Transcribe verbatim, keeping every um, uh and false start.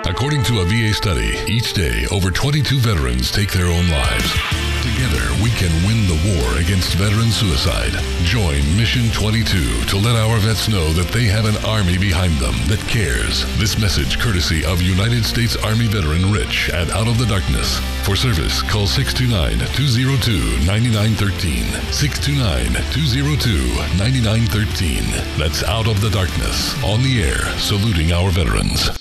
According to a V A study, each day over twenty-two veterans take their own lives. Together, we can win the war against veteran suicide. Join Mission twenty-two to let our vets know that they have an Army behind them that cares. This message courtesy of United States Army veteran Rich at Out of the Darkness. For service, call six two nine, two zero two, nine nine one three. six two nine, two zero two, nine nine one three. That's Out of the Darkness, on the air, saluting our veterans.